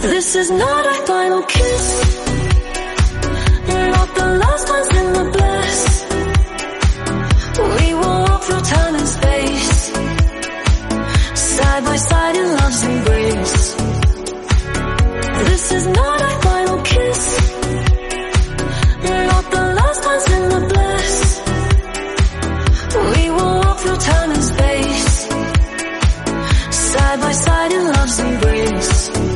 This is not our final kiss, not the last ones in the bliss. We will walk through time and space, side by side in love's embrace. This is not our final kiss, not the last ones in the bliss. We will walk through time and space, side by side in love's embrace.